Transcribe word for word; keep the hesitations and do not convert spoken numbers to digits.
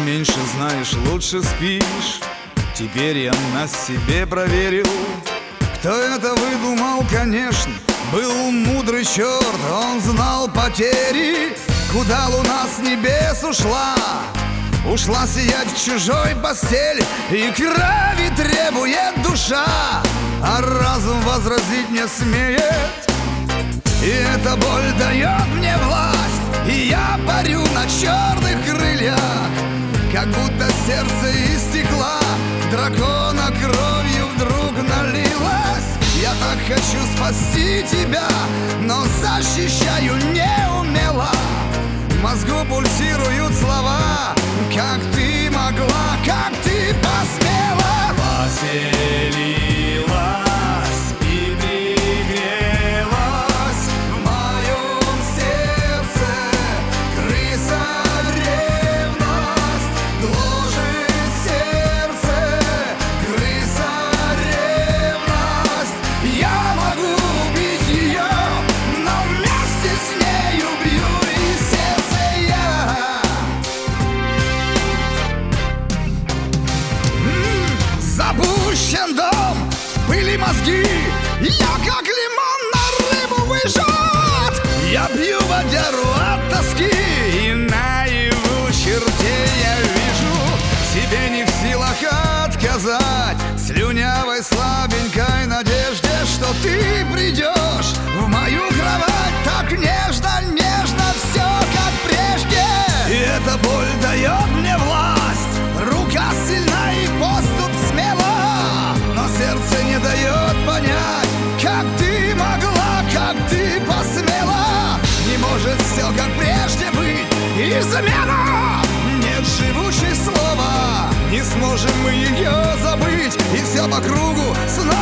меньше знаешь, лучше спишь. Теперь я на себе проверил. Кто это выдумал, конечно, был мудрый черт. Он знал потери, куда луна с небес ушла. Ушла сиять в чужой постели, и крови требует душа, а разум возразить не смеет. И эта боль дает мне власть, и я парю на черных крыльях, как будто сердце из стекла дракона кровью вдруг налилось. Я так хочу спасти тебя, но защищаю неумело. В мозгу пульсируют слова: как ты могла, как ты посмела. Поселилась и пригрелась в моем сердце крыса ревность. Гложет сердце крыса ревность. Я могу убить ее, но вместе с ней убью и сердце я. Запущен дом, пыли мозги, я как лимон на рыбу выжат. Я пью водяру от тоски, и наяву черте я вижу. Себе не в силах отказать слюнявой слабенькой надежде, что ты придешь в мою кровать так нежно, нежно, все как прежде. И эта боль дает мне власть, рука сильна и поступ смела, но сердце не дает понять, как ты могла, как ты посмела. Не может все как прежде быть, измена. Нет живучей слова, не сможем мы ее забыть, и все по кругу снова